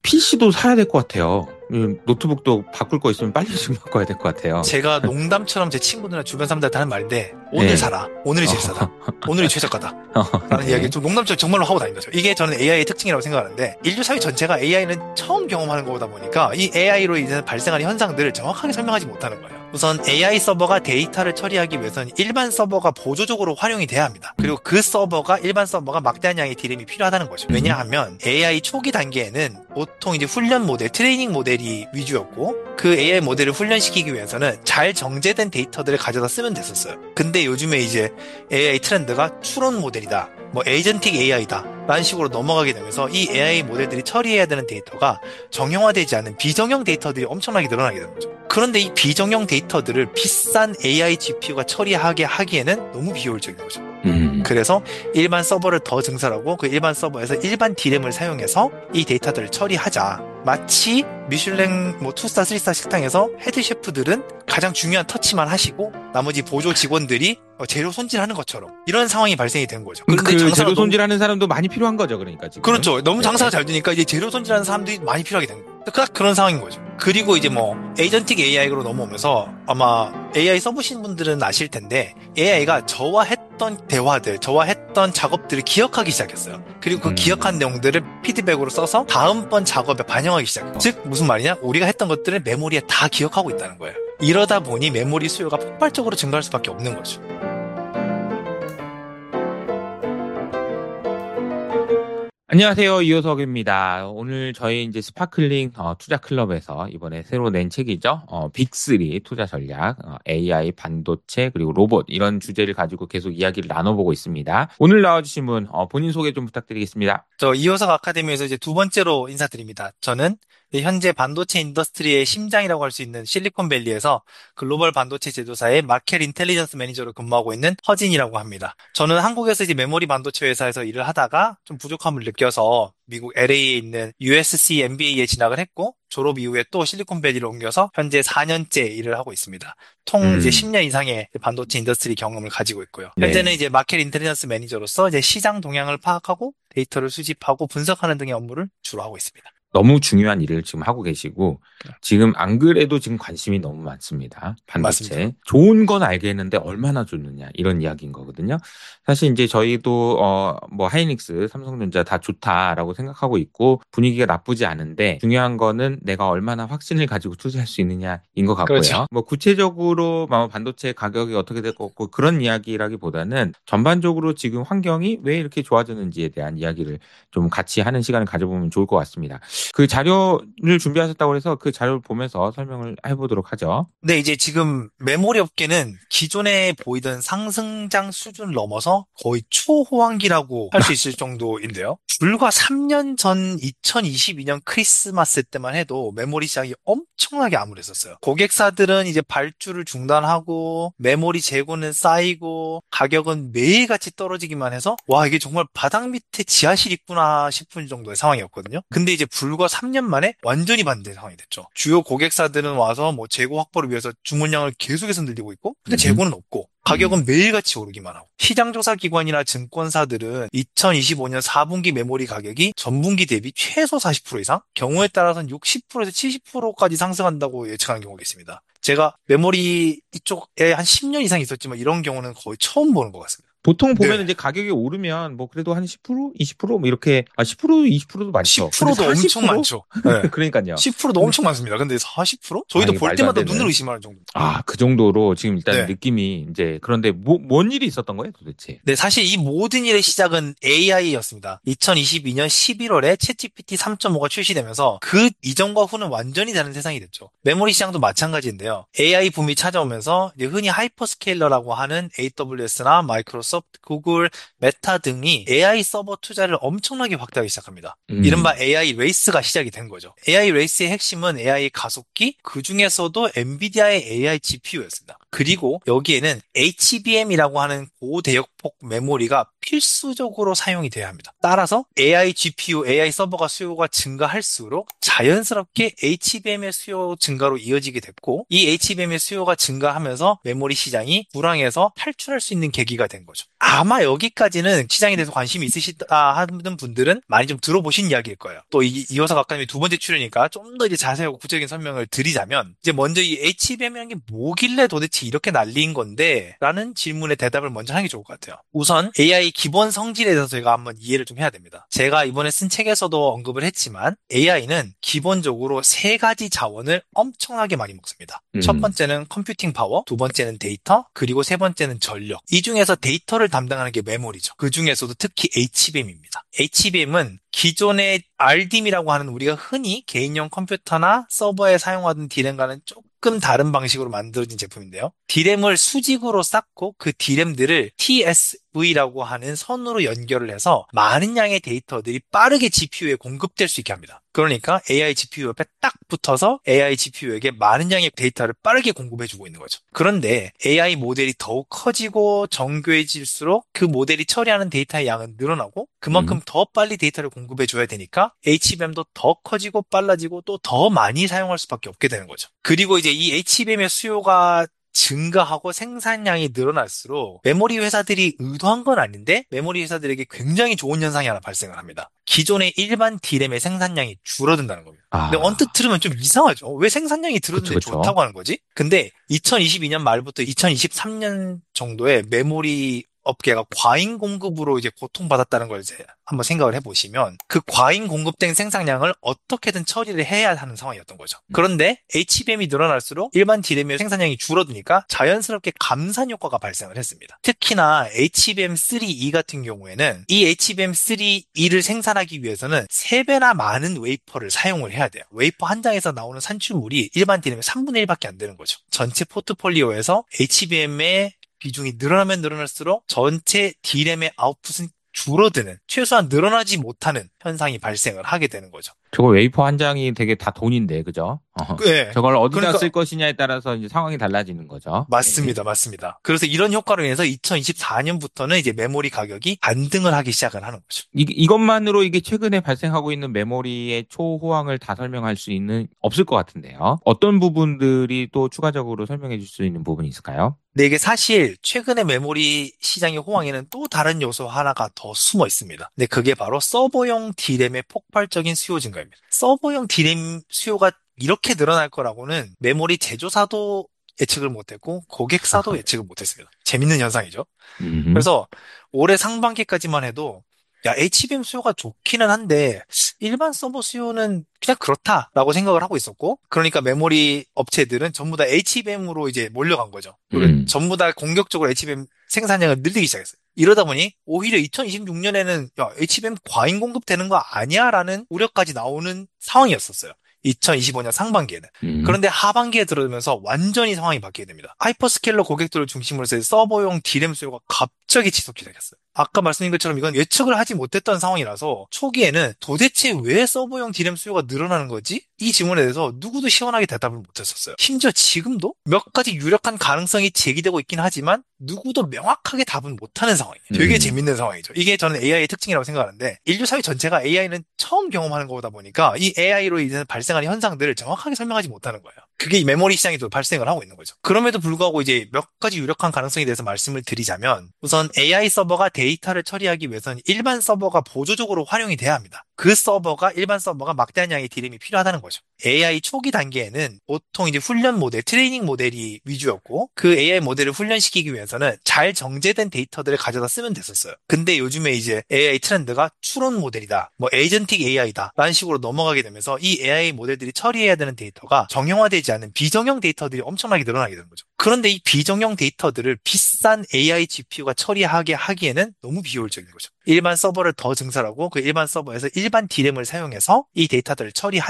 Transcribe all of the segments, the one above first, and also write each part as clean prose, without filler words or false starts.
PC도 사야 될 것 같아요. 노트북도 바꿀 거 있으면 빨리 좀 바꿔야 될 것 같아요. 제가 농담처럼 제 친구들이나 주변 사람들한테 하는 말인데, 오늘 네. 사라. 오늘이 제일 싸다. 오늘이 최저가다. 라는 네. 이야기 좀 농담처럼 정말로 하고 다니는 거죠. 이게 저는 AI의 특징이라고 생각하는데, 인류 사회 전체가 AI는 처음 경험하는 거다 보니까 이 AI로 인해서 발생하는 현상들을 정확하게 설명하지 못하는 거예요. 우선 AI 서버가 데이터를 처리하기 위해서는 일반 서버가 보조적으로 활용이 돼야 합니다. 그리고 그 서버가 일반 서버가 막대한 양의 디램이 필요하다는 거죠. 왜냐하면 AI 초기 단계에는 보통 이제 훈련 모델, 트레이닝 모델이 위주였고 그 AI 모델을 훈련시키기 위해서는 잘 정제된 데이터들을 가져다 쓰면 됐었어요. 근데 요즘에 이제 AI 트렌드가 추론 모델이다. 뭐 에이전틱 AI다. 라는 식으로 넘어가게 되면서 이 AI 모델들이 처리해야 되는 데이터가 정형화되지 않은 비정형 데이터들이 엄청나게 늘어나게 되는 거죠. 그런데 이 비정형 데이터들을 비싼 AI GPU가 처리하게 하기에는 너무 비효율적인 거죠. 그래서 일반 서버를 더 증설하고 그 일반 서버에서 일반 디램을 사용해서 이 데이터들을 처리하자. 마치 미슐랭 뭐 2스타, 3스타 식당에서 헤드 셰프들은 가장 중요한 터치만 하시고 나머지 보조 직원들이 재료 손질하는 것처럼 이런 상황이 발생이 된 거죠. 그런데 그 재료 손질하는 사람도 많이 필요한 거죠, 그러니까 지금. 그렇죠. 너무 네. 장사가 잘 되니까 이제 재료 손질하는 사람들이 많이 필요하게 된 거예요. 딱 그런 상황인 거죠. 그리고 이제 뭐 에이전틱 AI로 넘어오면서 아마 AI 써보신 분들은 아실 텐데 AI가 저와 했던 대화들, 저와 했던 작업들을 기억하기 시작했어요. 그리고 그 기억한 내용들을 피드백으로 써서 다음번 작업에 반영하기 시작해요. 즉 무슨 말이냐? 우리가 했던 것들을 메모리에 다 기억하고 있다는 거예요. 이러다 보니 메모리 수요가 폭발적으로 증가할 수밖에 없는 거죠. 안녕하세요. 이호석입니다. 오늘 저희 이제 스파클링 투자 클럽에서 이번에 새로 낸 책이죠. 빅3 투자 전략, AI, 반도체, 그리고 로봇 이런 주제를 가지고 계속 이야기를 나눠보고 있습니다. 오늘 나와주신 분 본인 소개 좀 부탁드리겠습니다. 저 이호석 아카데미에서 이제 두 번째로 인사드립니다. 저는 현재 반도체 인더스트리의 심장이라고 할 수 있는 실리콘밸리에서 글로벌 반도체 제조사의 마켓 인텔리전스 매니저로 근무하고 있는 허진이라고 합니다. 저는 한국에서 이제 메모리 반도체 회사에서 일을 하다가 좀 부족함을 느껴서 미국 LA에 있는 USC MBA에 진학을 했고 졸업 이후에 또 실리콘밸리로 옮겨서 현재 4년째 일을 하고 있습니다. 총 이제 10년 이상의 반도체 인더스트리 경험을 가지고 있고요. 현재는 이제 마켓 인텔리전스 매니저로서 이제 시장 동향을 파악하고 데이터를 수집하고 분석하는 등의 업무를 주로 하고 있습니다. 너무 중요한 일을 지금 하고 계시고 지금 안 그래도 지금 관심이 너무 많습니다. 반도체. 맞습니다. 좋은 건 알겠는데 얼마나 좋느냐 이런 이야기인 거거든요. 사실 이제 저희도 뭐 하이닉스, 삼성전자 다 좋다라고 생각하고 있고 분위기가 나쁘지 않은데 중요한 거는 내가 얼마나 확신을 가지고 투자할 수 있느냐인 것 같고요. 그렇죠. 뭐 구체적으로 반도체 가격이 어떻게 될 거고 그런 이야기라기보다는 전반적으로 지금 환경이 왜 이렇게 좋아졌는지에 대한 이야기를 좀 같이 하는 시간을 가져보면 좋을 것 같습니다. 그 자료를 준비하셨다고 해서 그 자료를 보면서 설명을 해보도록 하죠. 네, 이제 지금 메모리 업계는 기존에 보이던 상승장 수준을 넘어서 거의 초호황기라고 할 수 있을 정도인데요. 불과 3년 전 2022년 크리스마스 때만 해도 메모리 시장이 엄청나게 암울했었어요. 고객사들은 이제 발주를 중단하고 메모리 재고는 쌓이고 가격은 매일같이 떨어지기만 해서 와, 이게 정말 바닥 밑에 지하실 있구나 싶은 정도의 상황이었거든요. 근데 이제 불과 3년 만에 완전히 반대 상황이 됐죠. 주요 고객사들은 와서 뭐 재고 확보를 위해서 주문량을 계속해서 늘리고 있고 근데 재고는 없고 가격은 매일같이 오르기만 하고 시장조사기관이나 증권사들은 2025년 4분기 메모리 가격이 전분기 대비 최소 40% 이상 경우에 따라서는 60%에서 70%까지 상승한다고 예측하는 경우가 있습니다. 제가 메모리 이쪽에 한 10년 이상 있었지만 이런 경우는 거의 처음 보는 것 같습니다. 보통 보면 네. 이제 가격이 오르면 뭐 그래도 한 10%, 20%뭐 이렇게 10%, 20%도 많죠. 10%도 엄청 많죠. 네. 그러니까요. 10%도 엄청 많습니다. 근데 40%? 저희도 이게 볼 말도 안 때마다 되는. 눈을 의심하는 정도. 그 정도로 지금 일단 네. 느낌이 이제 그런데 뭔 일이 있었던 거예요, 도대체? 네, 사실 이 모든 일의 시작은 AI였습니다. 2022년 11월에 챗GPT 3.5가 출시되면서 그 이전과 후는 완전히 다른 세상이 됐죠. 메모리 시장도 마찬가지인데요. AI 붐이 찾아오면서 이제 흔히 하이퍼스케일러라고 하는 AWS나 마이크로소프트, 구글, 메타 등이 AI 서버 투자를 엄청나게 확대하기 시작합니다. 이른바 AI 레이스가 시작이 된 거죠. AI 레이스의 핵심은 AI 가속기, 그 중에서도 엔비디아의 AI GPU였습니다. 그리고 여기에는 HBM이라고 하는 고대역폭 메모리가 필수적으로 사용이 돼야 합니다. 따라서 AI GPU, AI 서버가 수요가 증가할수록 자연스럽게 HBM의 수요 증가로 이어지게 됐고, 이 HBM의 수요가 증가하면서 메모리 시장이 불황에서 탈출할 수 있는 계기가 된 거죠. 아마 여기까지는 시장에 대해서 관심이 있으시다 하는 분들은 많이 좀 들어보신 이야기일 거예요. 또 이어서 각각님이 두 번째 출연이니까 좀 더 이제 자세하고 구체적인 설명을 드리자면, 이제 먼저 이 HBM이라는 게 뭐길래 도대체 이렇게 난리인 건데? 라는 질문에 대답을 먼저 하는 게 좋을 것 같아요. 우선 AI 기본 성질에 대해서 제가 한번 이해를 좀 해야 됩니다. 제가 이번에 쓴 책에서도 언급을 했지만 AI는 기본적으로 세 가지 자원을 엄청나게 많이 먹습니다. 첫 번째는 컴퓨팅 파워, 두 번째는 데이터, 그리고 세 번째는 전력. 이 중에서 데이터를 담당하는 게 메모리죠. 그 중에서도 특히 HBM입니다. HBM은 기존의 RDIMM이라고 하는 우리가 흔히 개인용 컴퓨터나 서버에 사용하던 D램과는 조금 다른 방식으로 만들어진 제품인데요. D램을 수직으로 쌓고 그 D램들을 TSV라고 하는 선으로 연결을 해서 많은 양의 데이터들이 빠르게 GPU에 공급될 수 있게 합니다. 그러니까 AI GPU 옆에 딱 붙어서 AI GPU에게 많은 양의 데이터를 빠르게 공급해주고 있는 거죠. 그런데 AI 모델이 더욱 커지고 정교해질수록 그 모델이 처리하는 데이터의 양은 늘어나고 그만큼 더 빨리 데이터를 공급해줘야 되니까 HBM도 더 커지고 빨라지고 또 더 많이 사용할 수밖에 없게 되는 거죠. 그리고 이제 이 HBM의 수요가 증가하고 생산량이 늘어날수록 메모리 회사들이 의도한 건 아닌데 메모리 회사들에게 굉장히 좋은 현상이 하나 발생을 합니다. 기존의 일반 D램의 생산량이 줄어든다는 겁니다. 근데 언뜻 들으면 좀 이상하죠. 왜 생산량이 줄어드는데 그쵸. 좋다고 하는 거지? 근데 2022년 말부터 2023년 정도에 메모리 업계가 과잉 공급으로 이제 고통받았다는 걸 이제 한번 생각을 해보시면 그 과잉 공급된 생산량을 어떻게든 처리를 해야 하는 상황이었던 거죠. 그런데 HBM이 늘어날수록 일반 D램의 생산량이 줄어드니까 자연스럽게 감산 효과가 발생을 했습니다. 특히나 HBM3E 같은 경우에는 이 HBM3E를 생산하기 위해서는 3배나 많은 웨이퍼를 사용을 해야 돼요. 웨이퍼 한 장에서 나오는 산출물이 일반 D램의 3분의 1밖에 안 되는 거죠. 전체 포트폴리오에서 HBM의 비중이 늘어나면 늘어날수록 전체 D램의 아웃풋은 줄어드는, 최소한 늘어나지 못하는 현상이 발생을 하게 되는 거죠. 저거 웨이퍼 한 장이 되게 다 돈인데, 그죠? 네. 저걸 어디다 그러니까 쓸 것이냐에 따라서 이제 상황이 달라지는 거죠. 맞습니다. 맞습니다. 그래서 이런 효과로 인해서 2024년부터는 이제 메모리 가격이 반등을 하기 시작을 하는 거죠. 이것만으로 이게 최근에 발생하고 있는 메모리의 초호황을 다 설명할 수 없을 것 같은데요. 어떤 부분들이 또 추가적으로 설명해 줄 수 있는 부분이 있을까요? 네, 이게 사실 최근에 메모리 시장의 호황에는 또 다른 요소 하나가 더 숨어 있습니다. 근데 그게 바로 서버용 D램의 폭발적인 수요 증가입니다. 서버용 D램 수요가 이렇게 늘어날 거라고는 메모리 제조사도 예측을 못했고 고객사도 예측을 못했습니다. 재밌는 현상이죠. 그래서 올해 상반기까지만 해도 HBM 수요가 좋기는 한데 일반 서버 수요는 그냥 그렇다라고 생각을 하고 있었고, 그러니까 메모리 업체들은 전부 다 HBM으로 이제 몰려간 거죠. 그리고 전부 다 공격적으로 HBM 생산량을 늘리기 시작했어요. 이러다 보니 오히려 2026년에는 HBM 과잉 공급되는 거 아니야라는 우려까지 나오는 상황이었었어요. 2025년 상반기에는. 그런데 하반기에 들어오면서 완전히 상황이 바뀌게 됩니다. 하이퍼스케일러 고객들을 중심으로 해서 서버용 D램 수요가 갑자기 지속이 시작했어요. 아까 말씀드린 것처럼 이건 예측을 하지 못했던 상황이라서 초기에는 도대체 왜 서버용 D램 수요가 늘어나는 거지? 이 질문에 대해서 누구도 시원하게 대답을 못했었어요. 심지어 지금도 몇 가지 유력한 가능성이 제기되고 있긴 하지만 누구도 명확하게 답은 못하는 상황이에요. 되게 재밌는 상황이죠. 이게 저는 AI의 특징이라고 생각하는데 인류 사회 전체가 AI는 처음 경험하는 거다 보니까 이 AI로 인해서 발생하는 현상들을 정확하게 설명하지 못하는 거예요. 그게 이 메모리 시장에도 발생을 하고 있는 거죠. 그럼에도 불구하고 이제 몇 가지 유력한 가능성에 대해서 말씀을 드리자면 우선 AI 서버가 데이터를 처리하기 위해서는 일반 서버가 보조적으로 활용이 돼야 합니다. 그 서버가 일반 서버가 막대한 양의 D램이 필요하다는 거죠. AI 초기 단계에는 보통 이제 훈련 모델, 트레이닝 모델이 위주였고 그 AI 모델을 훈련시키기 위해서는 잘 정제된 데이터들을 가져다 쓰면 됐었어요. 근데 요즘에 이제 AI 트렌드가 추론 모델이다, 뭐 에이전틱 AI다 라는 식으로 넘어가게 되면서 이 AI 모델들이 처리해야 되는 데이터가 정형화되지 않은 비정형 데이터들이 엄청나게 늘어나게 되는 거죠. 그런데 이 비정형 데이터들을 비싼 AI GPU가 처리하게 하기에는 너무 비효율적인 거죠. 일반 서버를 더 증설하고 그 일반 서버에서 일반 D램을 사용해서 이 데이터들을 처리하자.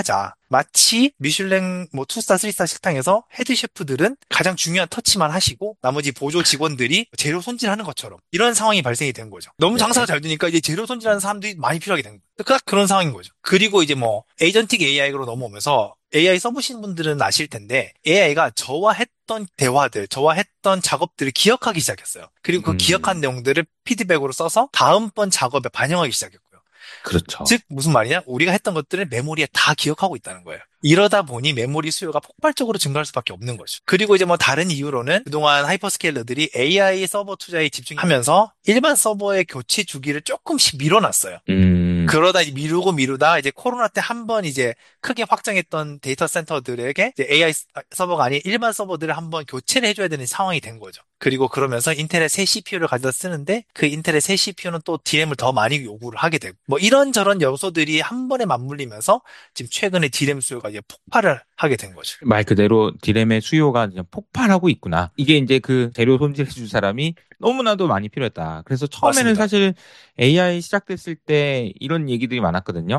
마치 미슐랭 뭐 투스타, 쓰리스타 식당에서 헤드 셰프들은 가장 중요한 터치만 하시고 나머지 보조 직원들이 재료 손질하는 것처럼 이런 상황이 발생이 된 거죠. 너무 장사가 네. 잘 되니까 이제 재료 손질하는 사람들이 많이 필요하게 된 거예요. 딱 그런 상황인 거죠. 그리고 이제 뭐 에이전틱 AI로 넘어오면서 AI 써보신 분들은 아실 텐데 AI가 저와 했던 대화들, 저와 했던 작업들을 기억하기 시작했어요. 그리고 그 기억한 음, 내용들을 피드백으로 써서 다음번 작업에 반영하기 시작했고요. 그렇죠. 즉, 무슨 말이냐? 우리가 했던 것들을 메모리에 다 기억하고 있다는 거예요. 이러다 보니 메모리 수요가 폭발적으로 증가할 수밖에 없는 거죠. 그리고 이제 뭐 다른 이유로는 그동안 하이퍼스케일러들이 AI 서버 투자에 집중하면서 일반 서버의 교체 주기를 조금씩 밀어놨어요. 음, 그러다 미루고 미루다 이제 코로나 때 한 번 이제 크게 확장했던 데이터 센터들에게 이제 AI 서버가 아닌 일반 서버들을 한번 교체를 해줘야 되는 상황이 된 거죠. 그리고 그러면서 인텔의 새 CPU를 가져다 쓰는데 그 인텔의 새 CPU는 또 DRAM을 더 많이 요구를 하게 되고 뭐 이런저런 요소들이 한 번에 맞물리면서 지금 최근에 DRAM 수요가 이제 폭발을 하게 된 거죠. 말 그대로 디램의 수요가 그냥 폭발하고 있구나. 이게 이제 그 재료 손질해 줄 사람이 너무나도 많이 필요했다. 그래서 처음에는 맞습니다. 사실 AI 시작됐을 때 이런 얘기들이 많았거든요.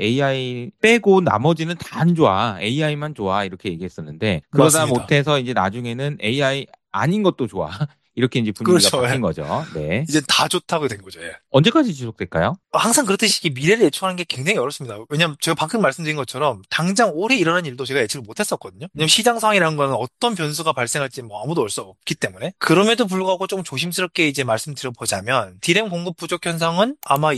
AI 빼고 나머지는 다 안 좋아. AI만 좋아. 이렇게 얘기했었는데 그러다 맞습니다. 못해서 이제 나중에는 AI 아닌 것도 좋아. 이렇게 이제 분위기가 그렇죠. 예. 바뀐 거죠. 네. 이제 다 좋다고 된 거죠. 예. 언제까지 지속될까요? 항상 그렇듯이 이게 미래를 예측하는 게 굉장히 어렵습니다. 왜냐면 제가 방금 말씀드린 것처럼 당장 올해 일어난 일도 제가 예측을 못했었거든요. 왜냐면 시장 상황이라는 거는 어떤 변수가 발생할지 뭐 아무도 알 수 없기 때문에. 그럼에도 불구하고 좀 조심스럽게 이제 말씀드려보자면 디램 공급 부족 현상은 아마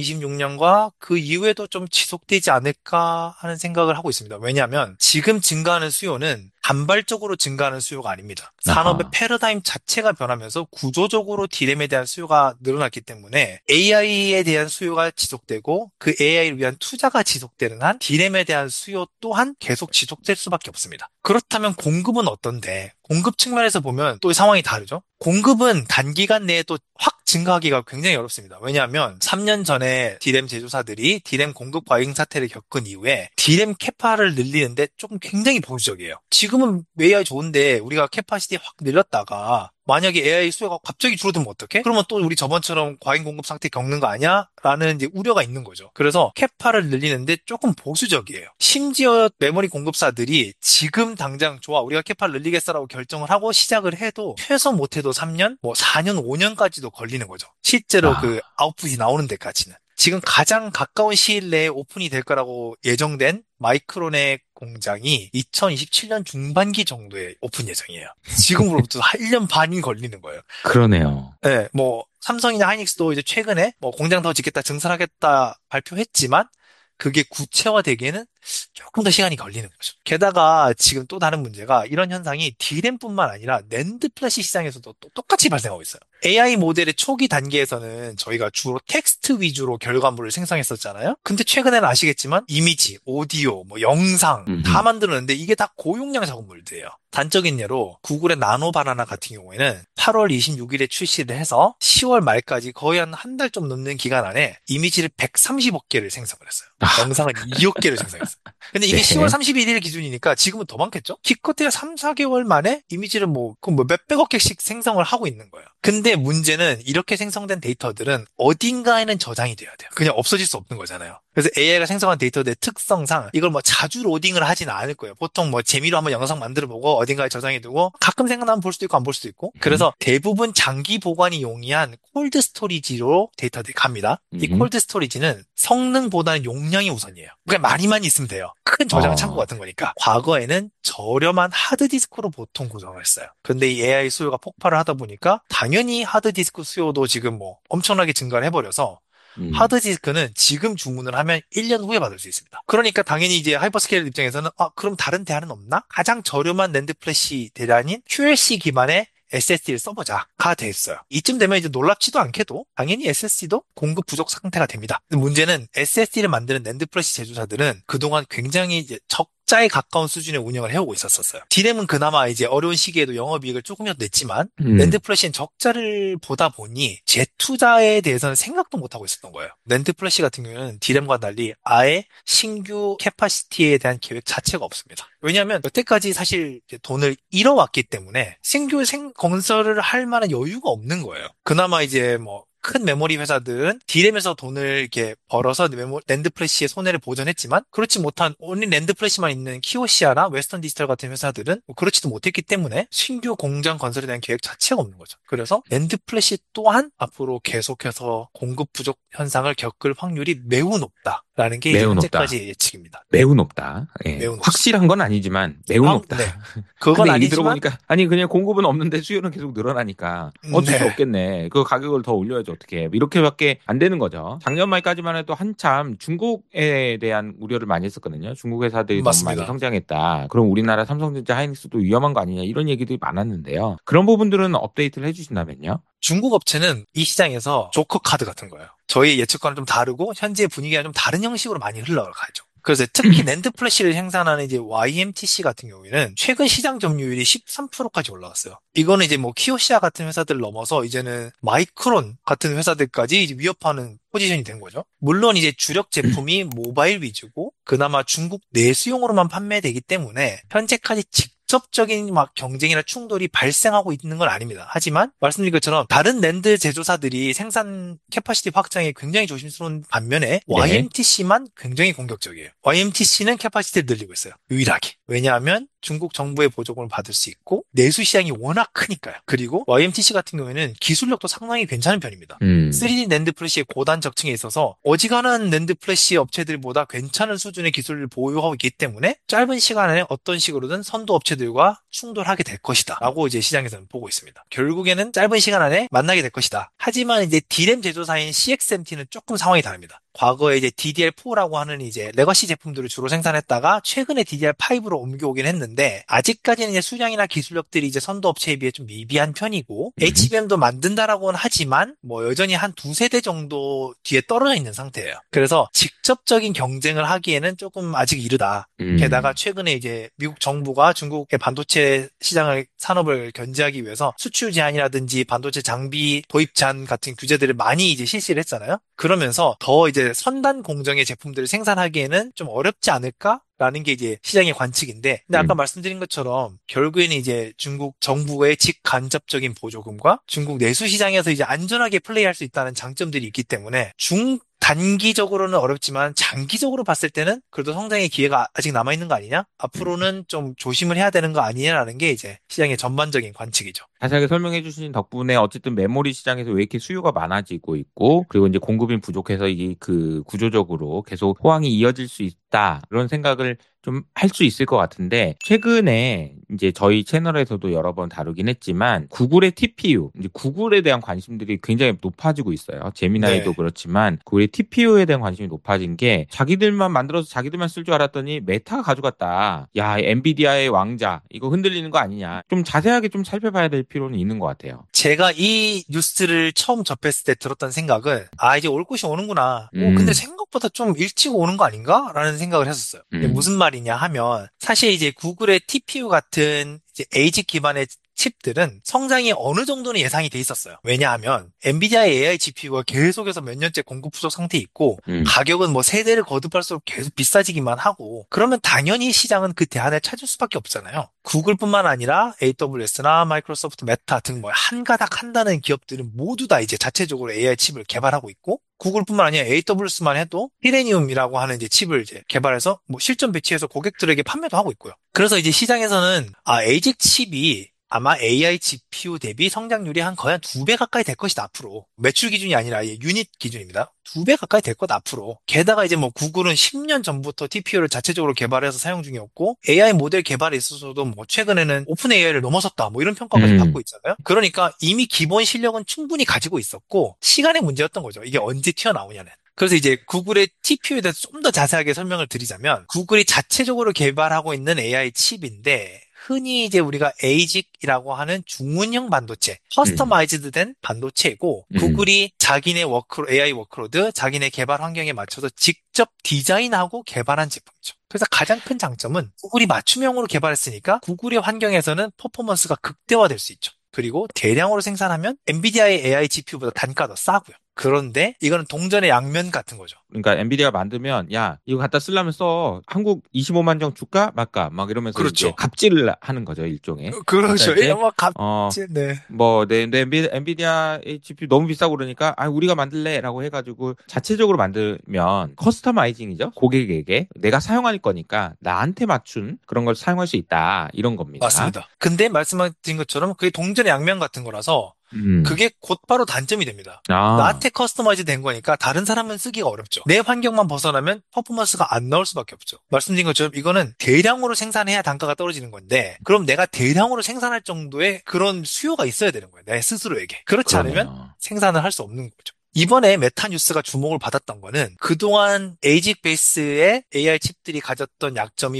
2026년과 그 이후에도 좀 지속되지 않을까 하는 생각을 하고 있습니다. 왜냐하면 지금 증가하는 수요는 단발적으로 증가하는 수요가 아닙니다. 산업의 아하. 패러다임 자체가 변하면서 구조적으로 디램에 대한 수요가 늘어났기 때문에 AI에 대한 수요가 지속되고 그 AI를 위한 투자가 지속되는 한 디램에 대한 수요 또한 계속 지속될 수밖에 없습니다. 그렇다면 공급은 어떤데? 공급 측면에서 보면 또 상황이 다르죠? 공급은 단기간 내에 또 확 증가하기가 굉장히 어렵습니다. 왜냐하면 3년 전에 디램 제조사들이 디램 공급 과잉 사태를 겪은 이후에 디램 캐파를 늘리는데 조금 굉장히 보수적이에요. 지금은 AI 좋은데 우리가 캐파시티 확 늘렸다가 만약에 AI 수요가 갑자기 줄어들면 어떡해? 그러면 또 우리 저번처럼 과잉 공급 상태 겪는 거 아니야? 라는 이제 우려가 있는 거죠. 그래서 캐파를 늘리는데 조금 보수적이에요. 심지어 메모리 공급사들이 지금 당장 좋아, 우리가 캐파를 늘리겠어라고 결정을 하고 시작을 해도 최소 못해도 3년, 뭐 4년, 5년까지도 걸리는 거죠. 실제로 그 아, 아웃풋이 나오는 데까지는. 지금 가장 가까운 시일 내에 오픈이 될 거라고 예정된 마이크론의 공장이 2027년 중반기 정도에 오픈 예정이에요. 지금으로부터 1년 반이 걸리는 거예요. 그러네요. 네, 뭐 삼성이나 하이닉스도 이제 최근에 뭐 공장 더 짓겠다, 증설하겠다 발표했지만 그게 구체화되기에는 조금 더 시간이 걸리는 거죠. 게다가 지금 또 다른 문제가 이런 현상이 D램뿐만 아니라 낸드 플래시 시장에서도 또 똑같이 발생하고 있어요. AI 모델의 초기 단계에서는 저희가 주로 텍스트 위주로 결과물을 생성했었잖아요. 근데 최근에는 아시겠지만 이미지, 오디오, 뭐 영상 다 음흠. 만드는데 이게 다 고용량 작업물들이에요. 단적인 예로 구글의 나노 바나나 같은 경우에는 8월 26일에 출시를 해서 10월 말까지 거의 한 달 좀 넘는 기간 안에 이미지를 130억 개를 생성을 했어요. 아, 영상은 2억 개를 생성했어요. 근데 이게 10월 네. 31일 기준이니까 지금은 더 많겠죠? 기껏해야 3, 4개월 만에 이미지를 뭐 몇백억 개씩 생성을 하고 있는 거예요. 근데 문제는 이렇게 생성된 데이터들은 어딘가에는 저장이 돼야 돼요. 그냥 없어질 수 없는 거잖아요. 그래서 AI가 생성한 데이터들의 특성상 이걸 뭐 자주 로딩을 하진 않을 거예요. 보통 뭐 재미로 한번 영상 만들어 보고 어딘가에 저장해 두고 가끔 생각나면 볼 수도 있고 안 볼 수도 있고. 음, 그래서 대부분 장기 보관이 용이한 콜드 스토리지로 데이터들이 갑니다. 이 음. 콜드 스토리지는 성능보다는 용량이 우선이에요. 그러니까 많이 있으면 돼요. 큰 저장 창고 어, 같은 거니까. 과거에는 저렴한 하드디스크로 보통 구성을 했어요. 근데 이 AI 수요가 폭발을 하다 보니까 당연히 하드디스크 수요도 지금 뭐 엄청나게 증가를 해버려서 음. 하드디스크는 지금 주문을 하면 1년 후에 받을 수 있습니다. 그러니까 당연히 이제 하이퍼스케일 입장에서는 그럼 다른 대안은 없나? 가장 저렴한 낸드 플래시 대안인 QLC 기반의 SSD를 써보자가 됐어요. 이쯤 되면 이제 놀랍지도 않게도 당연히 SSD도 공급 부족 상태가 됩니다. 근데 문제는 SSD를 만드는 낸드 플래시 제조사들은 그동안 굉장히 이제 적자에 가까운 수준의 운영을 해오고 있었어요. 디램은 그나마 이제 어려운 시기에도 영업이익을 조금이라도 냈지만 낸드 음. 플래시는 적자를 보다 보니 재투자에 대해서는 생각도 못하고 있었던 거예요. 낸드 플래시 같은 경우는 디램과 달리 아예 신규 캐파시티에 대한 계획 자체가 없습니다. 왜냐하면 여태까지 사실 이제 돈을 잃어왔기 때문에 신규 건설을 할 만한 여유가 없는 거예요. 그나마 이제 뭐 큰 메모리 회사들은 D램에서 돈을 이렇게 벌어서 랜드 플래시의 손해를 보전했지만 그렇지 못한 온리 랜드 플래시만 있는 키오시아나 웨스턴 디지털 같은 회사들은 뭐 그렇지도 못했기 때문에 신규 공장 건설에 대한 계획 자체가 없는 거죠. 그래서 랜드 플래시 또한 앞으로 계속해서 공급 부족 현상을 겪을 확률이 매우 높다라는 게 이제 매우 높다. 현재까지의 예측입니다. 네, 매우 높다. 예. 매우 높습니다. 확실한 건 아니지만 매우 높다. 네. 그건 근데 얘기 아니지만 들어보니까 아니 그냥 공급은 없는데 수요는 계속 늘어나니까 어쩔 수 네. 없겠네. 그 가격을 더 올려야지 어떻게 해. 이렇게밖에 안 되는 거죠. 작년 말까지만 해도 한참 중국에 대한 우려를 많이 했었거든요. 중국 회사들이 너무 많이 맞습니다. 성장했다. 그럼 우리나라 삼성전자 하이닉스도 위험한 거 아니냐 이런 얘기들이 많았는데요. 그런 부분들은 업데이트를 해주신다면요? 중국 업체는 이 시장에서 조커 카드 같은 거예요. 저희 예측과는 좀 다르고 현재 분위기가 좀 다른 형식으로 많이 흘러가죠. 그래서 특히 낸드 플래시를 생산하는 이제 YMTC 같은 경우에는 최근 시장 점유율이 13%까지 올라갔어요. 이거는 이제 뭐 키오시아 같은 회사들 넘어서 이제는 마이크론 같은 회사들까지 이제 위협하는 포지션이 된 거죠. 물론 이제 주력 제품이 모바일 위주고 그나마 중국 내수용으로만 판매되기 때문에 현재까지 직접적인 막 경쟁이나 충돌이 발생하고 있는 건 아닙니다. 하지만 말씀드린 것처럼 다른 랜드 제조사들이 생산 캐파시티 확장에 굉장히 조심스러운 반면에 네. YMTC만 굉장히 공격적이에요. YMTC는 캐파시티를 늘리고 있어요. 유일하게. 왜냐하면 중국 정부의 보조금을 받을 수 있고 내수 시장이 워낙 크니까요. 그리고 YMTC 같은 경우에는 기술력도 상당히 괜찮은 편입니다. 음. 3D 낸드 플래시의 고단 적층에 있어서 어지간한 낸드 플래시 업체들보다 괜찮은 수준의 기술을 보유하고 있기 때문에 짧은 시간 안에 어떤 식으로든 선도 업체들과 충돌하게 될 것이다 라고 이제 시장에서는 보고 있습니다. 결국에는 짧은 시간 안에 만나게 될 것이다. 하지만 이제 D램 제조사인 CXMT는 조금 상황이 다릅니다. 과거에 이제 DDR4라고 하는 이제 레거시 제품들을 주로 생산했다가 최근에 DDR5로 옮겨오긴 했는데 아직까지는 이제 수량이나 기술력들이 이제 선도 업체에 비해 좀 미비한 편이고 HBM도 만든다라고는 하지만 뭐 여전히 한 두세 대 정도 뒤에 떨어져 있는 상태예요. 그래서 직접적인 경쟁을 하기에는 조금 아직 이르다. 게다가 음. 최근에 이제 미국 정부가 중국의 반도체 시장을 산업을 견제하기 위해서 수출 제한이라든지 반도체 장비 도입 제한 같은 규제들을 많이 이제 실시를 했잖아요. 그러면서 더 이제 선단 공정의 제품들을 생산하기에는 좀 어렵지 않을까? 라는 게 이제 시장의 관측인데, 근데 아까 음. 말씀드린 것처럼 결국에는 이제 중국 정부의 직간접적인 보조금과 중국 내수 시장에서 이제 안전하게 플레이할 수 있다는 장점들이 있기 때문에 단기적으로는 어렵지만 장기적으로 봤을 때는 그래도 성장의 기회가 아직 남아있는 거 아니냐? 앞으로는 좀 조심을 해야 되는 거 아니냐라는 게 이제 시장의 전반적인 관측이죠. 자세하게 설명해 주신 덕분에 어쨌든 메모리 시장에서 왜 이렇게 수요가 많아지고 있고 그리고 이제 공급이 부족해서 이 그 구조적으로 계속 호황이 이어질 수 있다 그런 생각을 좀 할 수 있을 것 같은데 최근에 이제 저희 채널에서도 여러 번 다루긴 했지만 구글의 TPU 이제 구글에 대한 관심들이 굉장히 높아지고 있어요. 제미나이도 네. 그렇지만 구글의 TPU에 대한 관심이 높아진 게 자기들만 만들어서 자기들만 쓸 줄 알았더니 메타가 가져갔다. 야, 엔비디아의 왕자 이거 흔들리는 거 아니냐. 좀 자세하게 좀 살펴봐야 될 필요는 있는 것 같아요. 제가 이 뉴스를 처음 접했을 때 들었던 생각은, 이제 올 것이 오는구나. 근데 음. 생각보다 좀 일찍 오는 거 아닌가? 라는 생각을 했었어요. 이게 음. 무슨 말이냐 하면, 사실 이제 구글의 TPU 같은 이제 ASIC 기반의 칩들은 성장이 어느 정도는 예상이 돼 있었어요. 왜냐하면 엔비디아의 AI GPU가 계속해서 몇 년째 공급 부족 상태에 있고 음. 가격은 뭐 세대를 거듭할수록 계속 비싸지기만 하고 그러면 당연히 시장은 그 대안을 찾을 수밖에 없잖아요. 구글뿐만 아니라 AWS나 마이크로소프트, 메타 등 뭐 한가닥 한다는 기업들은 모두 다 이제 자체적으로 AI 칩을 개발하고 있고 구글뿐만 아니라 AWS만 해도 히레니움이라고 하는 이제 칩을 이제 개발해서 뭐 실전 배치해서 고객들에게 판매도 하고 있고요. 그래서 이제 시장에서는 ASIC 칩이 아마 AI GPU 대비 성장률이 거의 한 2배 가까이 될 것이다, 앞으로. 매출 기준이 아니라 유닛 기준입니다. 2배 가까이 될 것, 앞으로. 게다가 이제 뭐 구글은 10년 전부터 TPU를 자체적으로 개발해서 사용 중이었고, AI 모델 개발에 있어서도 뭐 최근에는 오픈 AI를 넘어섰다, 뭐 이런 평가까지 음. 받고 있잖아요. 그러니까 이미 기본 실력은 충분히 가지고 있었고, 시간의 문제였던 거죠. 이게 언제 튀어나오냐는. 그래서 이제 구글의 TPU에 대해서 좀 더 자세하게 설명을 드리자면, 구글이 자체적으로 개발하고 있는 AI 칩인데, 흔히 이제 우리가 ASIC이라고 하는 중문형 반도체, 음. 커스터마이즈드 된 반도체이고, 음. 구글이 자기네 AI 워크로드, 자기네 개발 환경에 맞춰서 직접 디자인하고 개발한 제품이죠. 그래서 가장 큰 장점은 구글이 맞춤형으로 개발했으니까 구글의 환경에서는 퍼포먼스가 극대화될 수 있죠. 그리고 대량으로 생산하면 엔비디아의 AI GPU보다 단가가 더 싸고요. 그런데 이거는 동전의 양면 같은 거죠. 그러니까 엔비디아가 만들면 야 이거 갖다 쓰려면 써 한국 25만 정 줄까 말까 막 이러면서 이제 그렇죠. 갑질을 하는 거죠 일종의. 그러니까 그렇죠. 이제 막 어 갑질, 네. 뭐, 내 엔비디아 GPU 너무 비싸고 그러니까, 우리가 만들래. 라고 해가지고, 자체적으로 만들면, 커스터마이징이죠? 고객에게. 내가 사용할 거니까, 나한테 맞춘 그런 걸 사용할 수 있다. 이런 겁니다. 맞습니다. 근데 말씀하신 것처럼 그게 동전의 양면 같은 거라서 음. 그게 곧바로 단점이 됩니다. 아, 나한테 커스터마이즈 된 거니까 다른 사람은 쓰기가 어렵죠. 내 환경만 벗어나면 퍼포먼스가 안 나올 수밖에 없죠. 말씀드린 것처럼 이거는 대량으로 생산해야 단가가 떨어지는 건데 그럼 내가 대량으로 생산할 정도의 그런 수요가 있어야 되는 거예요. 내 스스로에게. 그렇지 않으면 그러네요. 생산을 할 수 없는 거죠. 이번에 메타뉴스가 주목을 받았던 거는 그동안 에이직 베이스의 AI 칩들이 가졌던 약점이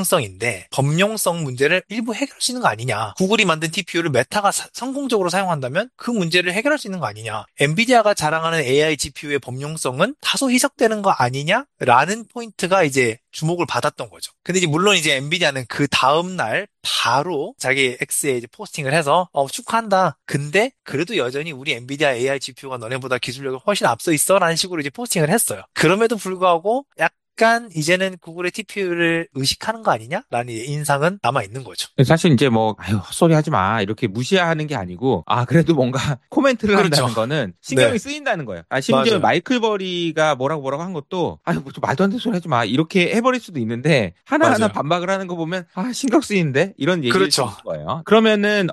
범용성인데 범용성 문제를 일부 해결할 수 있는 거 아니냐. 구글이 만든 TPU를 메타가 성공적으로 사용한다면 그 문제를 해결할 수 있는 거 아니냐. 엔비디아가 자랑하는 AI GPU의 범용성은 다소 희석되는 거 아니냐라는 포인트가 이제 주목을 받았던 거죠. 근데 이제 물론 이제 엔비디아는 그 다음 날 바로 자기 X에 이제 포스팅을 해서 축하한다. 근데 그래도 여전히 우리 엔비디아 AI GPU가 너네보다 기술력이 훨씬 앞서 있어라는 식으로 이제 포스팅을 했어요. 그럼에도 불구하고 약간 이제는 구글의 TPU를 의식하는 거 아니냐라는 인상은 남아 있는 거죠. 사실 이제 뭐, 헛소리 하지 마. 이렇게 무시하는 게 아니고, 그래도 뭔가 코멘트를 그렇죠. 한다는 거는 신경이 네, 쓰인다는 거예요. 심지어 맞아요. 마이클 버리가 뭐라고 한 것도, 뭐또 말도 안 되는 소리 하지 마. 이렇게 해버릴 수도 있는데, 하나하나 맞아요. 반박을 하는 거 보면, 신경 쓰이는데? 이런 얘기일 수 그렇죠. 있는 거예요. 그러면은,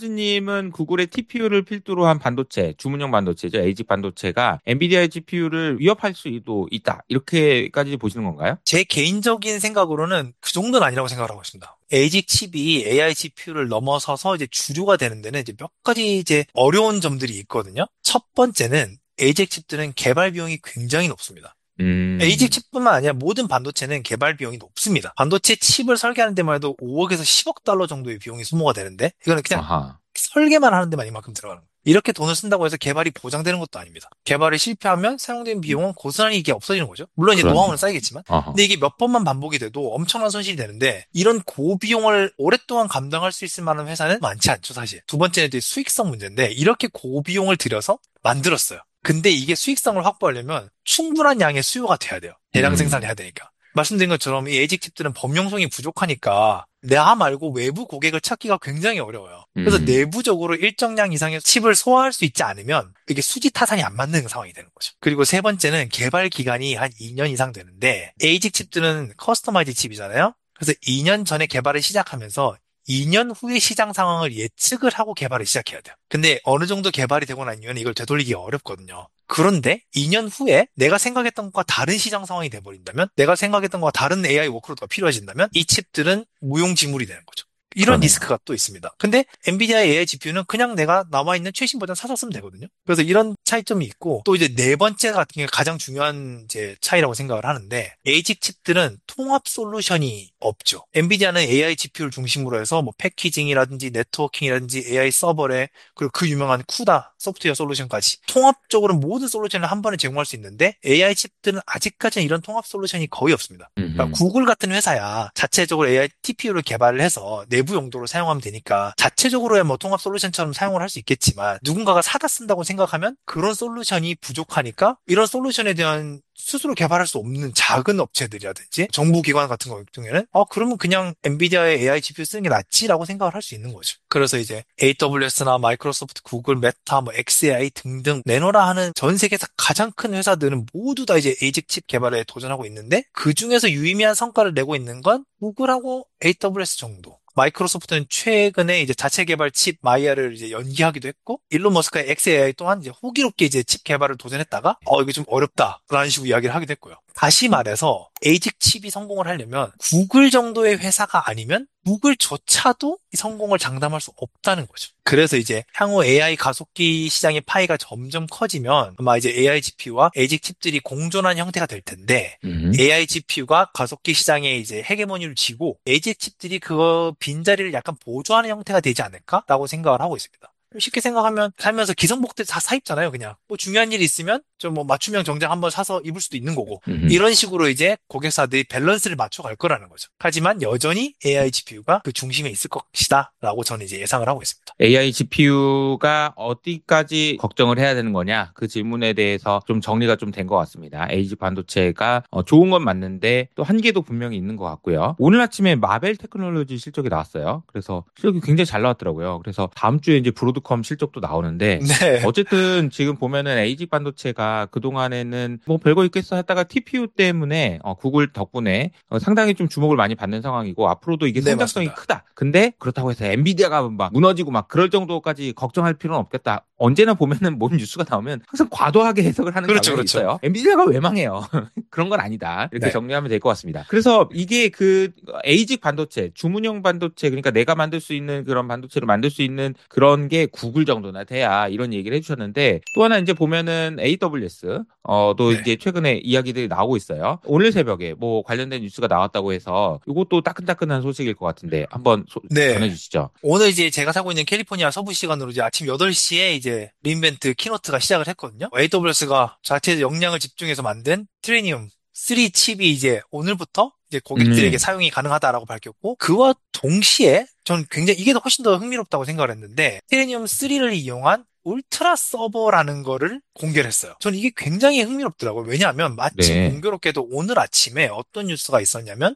허즈님은 구글의 TPU를 필두로 한 반도체, 주문형 반도체죠. 에이직 반도체가 엔비디아의 GPU를 위협할 수도 있다. 이렇게까지 보시는 건가요? 제 개인적인 생각으로는 그 정도는 아니라고 생각을 하고 있습니다. 에이직 칩이 AI GPU를 넘어서서 이제 주류가 되는 데는 이제 몇 가지 이제 어려운 점들이 있거든요. 첫 번째는 에이직 칩들은 개발 비용이 굉장히 높습니다. 에이직 음, 칩뿐만 아니라 모든 반도체는 개발 비용이 높습니다. 반도체 칩을 설계하는 데만 해도 5억에서 10억 달러 정도의 비용이 소모가 되는데 이거는 그냥 아하. 설계만 하는 데만 이만큼 들어가는 거예요. 이렇게 돈을 쓴다고 해서 개발이 보장되는 것도 아닙니다. 개발이 실패하면 사용된 비용은 고스란히 이게 없어지는 거죠. 물론 이제 노하우는 그렇네요. 쌓이겠지만. 어허. 근데 이게 몇 번만 반복이 돼도 엄청난 손실이 되는데 이런 고비용을 오랫동안 감당할 수 있을 만한 회사는 많지 않죠, 사실. 두 번째는 이제 수익성 문제인데 이렇게 고비용을 들여서 만들었어요. 근데 이게 수익성을 확보하려면 충분한 양의 수요가 돼야 돼요. 대량 음, 생산해야 되니까. 말씀드린 것처럼 이 에이직 칩들은 범용성이 부족하니까 나 말고 외부 고객을 찾기가 굉장히 어려워요. 그래서 음. 내부적으로 일정량 이상의 칩을 소화할 수 있지 않으면 이게 수지 타산이 안 맞는 상황이 되는 거죠. 그리고 세 번째는 개발 기간이 한 2년 이상 되는데 에이직 칩들은 커스터마이즈 칩이잖아요. 그래서 2년 전에 개발을 시작하면서 2년 후의 시장 상황을 예측을 하고 개발을 시작해야 돼요. 근데 어느 정도 개발이 되고 나면 이걸 되돌리기가 어렵거든요. 그런데 2년 후에 내가 생각했던 것과 다른 시장 상황이 돼버린다면, 내가 생각했던 것과 다른 AI 워크로드가 필요해진다면, 이 칩들은 무용지물이 되는 거죠. 이런 그러네요. 리스크가 또 있습니다. 근데 엔비디아의 AI GPU는 그냥 내가 남아있는 최신 버전 사서 쓰면 되거든요. 그래서 이런 차이점이 있고, 또 이제 네 번째 같은 게 가장 중요한 이제 차이라고 생각을 하는데, 에이직 칩들은 통합 솔루션이 없죠. 엔비디아는 AI GPU를 중심으로 해서 뭐 패키징이라든지 네트워킹이라든지 AI 서버에 그리고 그 유명한 쿠다 소프트웨어 솔루션까지 통합적으로 모든 솔루션을 한 번에 제공할 수 있는데 AI 칩들은 아직까지는 이런 통합 솔루션이 거의 없습니다. 그러니까 음. 구글 같은 회사야 자체적으로 AI TPU를 개발을 해서 내부 용도로 사용하면 되니까 자체적으로야 뭐 통합 솔루션처럼 사용을 할 수 있겠지만 누군가가 사다 쓴다고 생각하면 그런 솔루션이 부족하니까 이런 솔루션에 대한 스스로 개발할 수 없는 작은 업체들이라든지 정부 기관 같은 경우에는 그러면 그냥 엔비디아의 AI GPU 쓰는 게 낫지라고 생각을 할 수 있는 거죠. 그래서 이제 AWS나 마이크로소프트, 구글, 메타, 뭐 xAI 등등 내노라 하는 전 세계에서 가장 큰 회사들은 모두 다 이제 에이직 칩 개발에 도전하고 있는데 그 중에서 유의미한 성과를 내고 있는 건 구글하고 AWS 정도. 마이크로소프트는 최근에 이제 자체 개발 칩 마이아를 이제 연기하기도 했고, 일론 머스크의 xAI 또한 이제 호기롭게 이제 칩 개발을 도전했다가, 이게 좀 어렵다라는 식으로 이야기를 하기도 했고요. 다시 말해서, 에이직 칩이 성공을 하려면 구글 정도의 회사가 아니면 구글조차도 이 성공을 장담할 수 없다는 거죠. 그래서 이제 향후 AI 가속기 시장의 파이가 점점 커지면 아마 이제 AI GPU와 에이직 칩들이 공존한 형태가 될 텐데, 음. AI GPU가 가속기 시장에 이제 헤게모니를 쥐고 에이직 칩들이 그 빈자리를 약간 보조하는 형태가 되지 않을까라고 생각을 하고 있습니다. 쉽게 생각하면 살면서 기성복들 다 사입잖아요, 그냥. 뭐 중요한 일이 있으면 좀 뭐 맞춤형 정장 한번 사서 입을 수도 있는 거고 음. 이런 식으로 이제 고객사들이 밸런스를 맞춰갈 거라는 거죠. 하지만 여전히 AI GPU가 그 중심에 있을 것이다라고 저는 이제 예상을 하고 있습니다. AI GPU가 어디까지 걱정을 해야 되는 거냐? 그 질문에 대해서 좀 정리가 좀 된 것 같습니다. AG 반도체가 좋은 건 맞는데 또 한계도 분명히 있는 것 같고요. 오늘 아침에 마벨 테크놀로지 실적이 나왔어요. 그래서 실적이 굉장히 잘 나왔더라고요. 그래서 다음 주에 이제 브로드컴 실적도 나오는데 네, 어쨌든 지금 보면은 AG 반도체가 그동안에는 뭐 별거 있겠어 했다가 TPU 때문에 구글 덕분에 상당히 좀 주목을 많이 받는 상황이고 앞으로도 이게 네, 성장성이 맞습니다. 크다. 근데 그렇다고 해서 엔비디아가 막 무너지고 막 그럴 정도까지 걱정할 필요는 없겠다. 언제나 보면은 뭔 뉴스가 나오면 항상 과도하게 해석을 하는 그렇죠, 경향이 그렇죠. 있어요. 엔비디아가 왜 망해요? 그런 건 아니다. 이렇게 네, 정리하면 될 것 같습니다. 그래서 이게 그 에이직 반도체, 주문형 반도체, 그러니까 내가 만들 수 있는 그런 반도체를 만들 수 있는 그런 게 구글 정도나 돼야 이런 얘기를 해주셨는데 또 하나 이제 보면은 AWS 또 네, 이제 최근에 이야기들이 나오고 있어요. 오늘 새벽에 뭐 관련된 뉴스가 나왔다고 해서 이것도 따끈따끈한 소식일 것 같은데 한번 네. 전해주시죠. 오늘 이제 제가 살고 있는 캘리포니아 서부 시간으로 이제 아침 8시에 이제 리인벤트 키노트가 시작을 했거든요. AWS가 자체 역량을 집중해서 만든 트레니움 3 칩이 이제 오늘부터 이제 고객들에게 음, 사용이 가능하다라고 밝혔고 그와 동시에 전 굉장히 이게 훨씬 더 흥미롭다고 생각을 했는데 트레니움 3를 이용한 울트라 서버라는 거를 공개를 했어요. 전 이게 굉장히 흥미롭더라고요. 왜냐하면 마침 네. 공교롭게도 오늘 아침에 어떤 뉴스가 있었냐면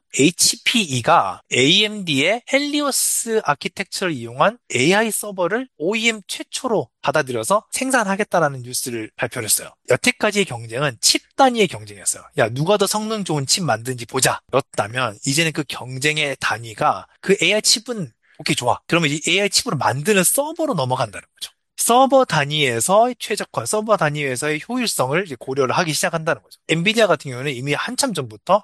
HPE가 AMD의 헬리오스 아키텍처를 이용한 AI 서버를 OEM 최초로 받아들여서 생산하겠다라는 뉴스를 발표를 했어요. 여태까지의 경쟁은 칩 단위의 경쟁이었어요. 야, 누가 더 성능 좋은 칩 만드는지 보자. 그렇다면 이제는 그 경쟁의 단위가 그 AI 칩은 오케이, 좋아. 그러면 이 AI 칩으로 만드는 서버로 넘어간다는 거죠. 서버 단위에서의 최적화, 서버 단위에서의 효율성을 이제 고려를 하기 시작한다는 거죠. 엔비디아 같은 경우는 이미 한참 전부터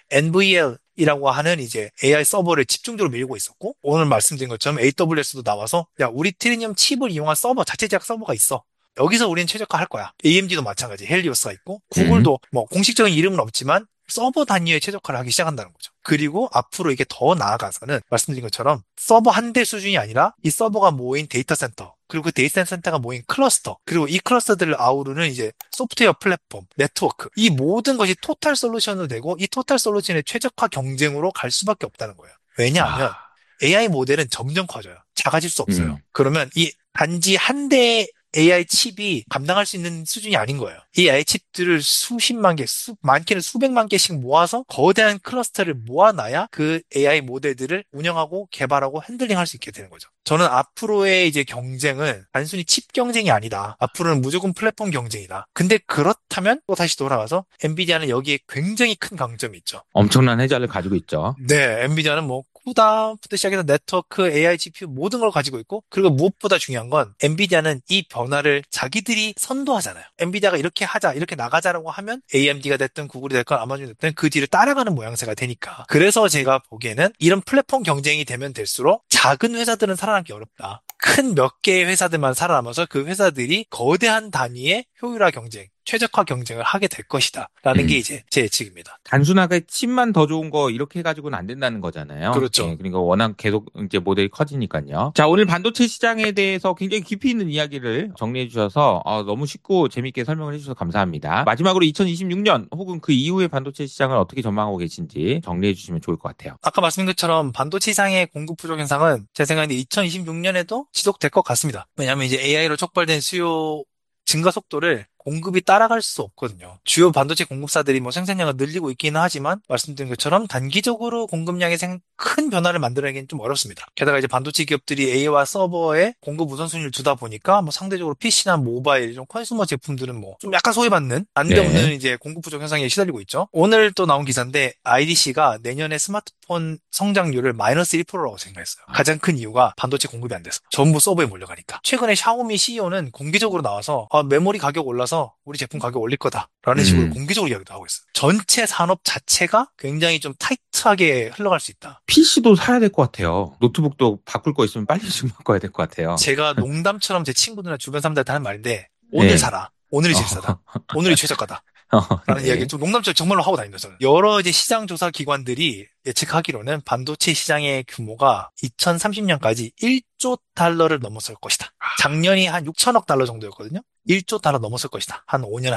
NVL이라고 하는 이제 AI 서버를 집중적으로 밀고 있었고, 오늘 말씀드린 것처럼 AWS도 나와서, 야, 우리 트리니엄 칩을 이용한 서버, 자체 제작 서버가 있어. 여기서 우리는 최적화할 거야. AMD도 마찬가지, 헬리오스가 있고, 음. 구글도 뭐 공식적인 이름은 없지만 서버 단위의 최적화를 하기 시작한다는 거죠. 그리고 앞으로 이게 더 나아가서는 말씀드린 것처럼 서버 한 대 수준이 아니라 이 서버가 모인 데이터 센터, 그리고 그 데이터 센터가 모인 클러스터, 그리고 이 클러스터들을 아우르는 이제 소프트웨어 플랫폼, 네트워크, 이 모든 것이 토탈 솔루션으로 되고 이 토탈 솔루션의 최적화 경쟁으로 갈 수밖에 없다는 거예요. 왜냐하면 아, AI 모델은 점점 커져요. 작아질 수 없어요. 음. 그러면 이 단지 한 대의 AI 칩이 감당할 수 있는 수준이 아닌 거예요. 이 AI 칩들을 수십만 개, 많게는 수백만 개씩 모아서 거대한 클러스터를 모아놔야 그 AI 모델들을 운영하고 개발하고 핸들링 할 수 있게 되는 거죠. 저는 앞으로의 이제 경쟁은 단순히 칩 경쟁이 아니다. 앞으로는 무조건 플랫폼 경쟁이다. 근데 그렇다면 또 다시 돌아가서 엔비디아는 여기에 굉장히 큰 강점이 있죠. 엄청난 해자를 가지고 있죠. 네, 엔비디아는 뭐 쿠다부터 시작해서 네트워크, AI, GPU 모든 걸 가지고 있고 그리고 무엇보다 중요한 건 엔비디아는 이 변화를 자기들이 선도하잖아요. 엔비디아가 이렇게 하자, 이렇게 나가자라고 하면 AMD가 됐든 구글이 됐든 아마존이 됐든 그 뒤를 따라가는 모양새가 되니까. 그래서 제가 보기에는 이런 플랫폼 경쟁이 되면 될수록 작은 회사들은 살아남기 어렵다. 큰 몇 개의 회사들만 살아남아서 그 회사들이 거대한 단위의 효율화 경쟁, 최적화 경쟁을 하게 될 것이다. 라는 게 음. 이제 제 예측입니다. 단순하게 칩만 더 좋은 거 이렇게 해가지고는 안 된다는 거잖아요. 그렇죠. 예, 그러니까 워낙 계속 이제 모델이 커지니까요. 자, 오늘 반도체 시장에 대해서 굉장히 깊이 있는 이야기를 정리해 주셔서 너무 쉽고 재밌게 설명을 해주셔서 감사합니다. 마지막으로 2026년 혹은 그 이후의 반도체 시장을 어떻게 전망하고 계신지 정리해 주시면 좋을 것 같아요. 아까 말씀드린 것처럼 반도체 시장의 공급 부족 현상은 제 생각에 2026년에도 지속될 것 같습니다. 왜냐하면 이제 AI로 촉발된 수요 증가 속도를 공급이 따라갈 수 없거든요. 주요 반도체 공급사들이 뭐 생산량을 늘리고 있기는 하지만 말씀드린 것처럼 단기적으로 공급량에 큰 변화를 만들어내기는 좀 어렵습니다. 게다가 이제 반도체 기업들이 A와 서버에 공급 우선순위를 두다 보니까 뭐 상대적으로 PC나 모바일, 좀 컨슈머 제품들은 뭐 좀 약간 소외받는 네. 난데없는 이제 공급 부족 현상에 시달리고 있죠. 오늘 또 나온 기사인데 IDC가 내년에 스마트폰 성장률을 마이너스 1%라고 생각했어요. 가장 큰 이유가 반도체 공급이 안 돼서 전부 서버에 몰려가니까. 최근에 샤오미 CEO는 공개적으로 나와서 메모리 가격 올라서 우리 제품 가격 올릴 거다라는 식으로 음. 공개적으로 이야기도 하고 있어요. 전체 산업 자체가 굉장히 좀 타이트하게 흘러갈 수 있다. PC도 사야 될 것 같아요. 노트북도 바꿀 거 있으면 빨리 좀 바꿔야 될 것 같아요. 제가 농담처럼 제 친구들이나 주변 사람들한테 하는 말인데 오늘 네. 사라. 오늘이 어, 제일 싸다. 오늘이 최저가다. 라는 이야기를 네. 좀 농담처럼 정말로 하고 다닙니다, 저는. 여러 이제 시장 조사 기관들이 예측하기로는 반도체 시장의 규모가 2030년까지 1조 달러를 넘어설 것이다. 작년이 한 6천억 달러 정도였거든요. 1조 달러 넘어설 것이다. 한 5년 안에.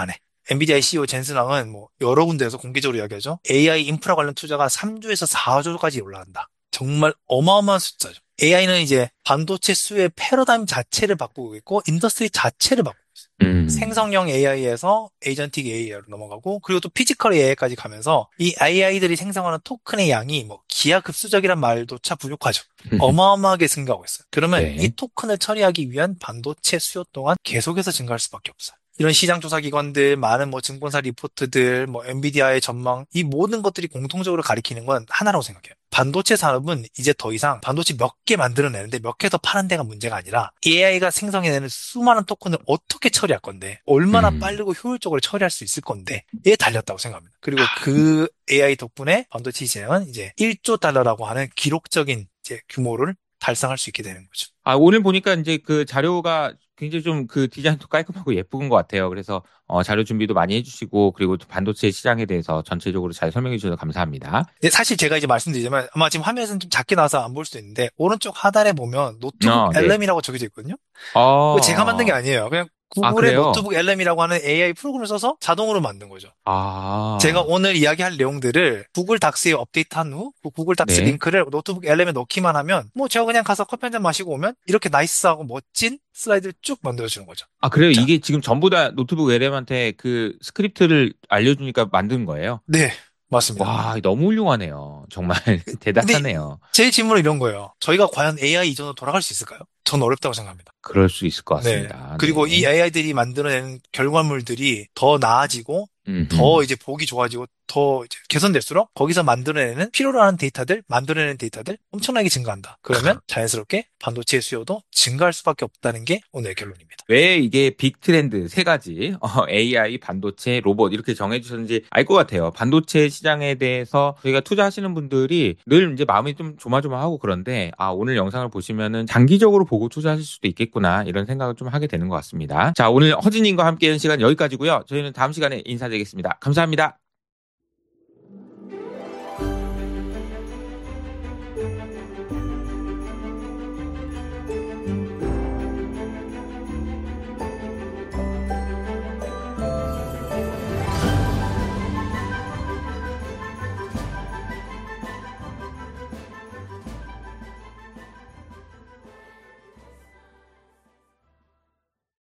엔비디아의 CEO 젠슨왕은 뭐 여러 군데에서 공개적으로 이야기하죠. AI 인프라 관련 투자가 3조에서 4조까지 올라간다. 정말 어마어마한 숫자죠. AI는 이제 반도체 수요의 패러다임 자체를 바꾸고 있고 인더스트리 자체를 바꾸고 있어요. 음, 생성형 AI에서 에이전틱 AI로 넘어가고 그리고 또 피지컬 AI까지 가면서 이 AI들이 생성하는 토큰의 양이 뭐 기하급수적이란 말도차 부족하죠. 어마어마하게 증가하고 있어요. 그러면 이 네. 토큰을 처리하기 위한 반도체 수요 또한 계속해서 증가할 수밖에 없어요. 이런 시장 조사 기관들, 많은 뭐 증권사 리포트들, 뭐 엔비디아의 전망, 이 모든 것들이 공통적으로 가리키는 건 하나라고 생각해요. 반도체 산업은 이제 더 이상 반도체 몇 개 만들어내는데 몇 개 더 파는 데가 문제가 아니라 AI가 생성해내는 수많은 토큰을 어떻게 처리할 건데, 얼마나 음. 빠르고 효율적으로 처리할 수 있을 건데에 달렸다고 생각합니다. 그리고 그 AI 덕분에 반도체 시장은 이제 1조 달러라고 하는 기록적인 이제 규모를 달성할 수 있게 되는 거죠. 아, 오늘 보니까 이제 그 자료가 굉장히 좀 그 디자인도 깔끔하고 예쁜 것 같아요. 그래서 자료 준비도 많이 해주시고 그리고 또 반도체 시장에 대해서 전체적으로 잘 설명해 주셔서 감사합니다. 근데 사실 제가 이제 말씀드리자면 아마 지금 화면에서는 좀 작게 나와서 안 볼 수도 있는데 오른쪽 하단에 보면 노트북 네. LM이라고 적혀져 있거든요. 어, 그거 제가 만든 게 어. 아니에요. 그냥 아, 구글의 그래요? 노트북 LM이라고 하는 AI 프로그램을 써서 자동으로 만든 거죠. 제가 아, 오늘 이야기할 내용들을 구글 닥스에 업데이트한 후 그 구글 닥스 네. 링크를 노트북 LM에 넣기만 하면 뭐 제가 그냥 가서 커피 한 잔 마시고 오면 이렇게 나이스하고 멋진 슬라이드를 쭉 만들어주는 거죠. 아, 그래요? 자, 이게 지금 전부 다 노트북 LM한테 그 스크립트를 알려주니까 만든 거예요? 네, 맞습니다. 와, 너무 훌륭하네요. 정말 근데 대단하네요. 제 질문은 이런 거예요. 저희가 과연 AI 이전으로 돌아갈 수 있을까요? 저는 어렵다고 생각합니다. 그럴 수 있을 것 네. 같습니다. 그리고 이 네. AI들이 만들어낸 결과물들이 더 나아지고, 더 음. 이제 보기 좋아지고, 더 이제 개선될수록 거기서 만들어내는 필요로 하는 데이터들, 만들어내는 데이터들 엄청나게 증가한다. 그러면 자연스럽게 반도체 수요도 증가할 수밖에 없다는 게 오늘의 결론입니다. 왜 이게 빅 트렌드 세 가지, AI, 반도체, 로봇 이렇게 정해주셨는지 알 것 같아요. 반도체 시장에 대해서 저희가 투자하시는 분들이 늘 이제 마음이 좀 조마조마하고 그런데, 아, 오늘 영상을 보시면은 장기적으로 보고 투자하실 수도 있겠구나, 이런 생각을 좀 하게 되는 것 같습니다. 자, 오늘 허진님과 함께 한 시간 여기까지고요. 저희는 다음 시간에 인사드리겠습니다. 감사합니다.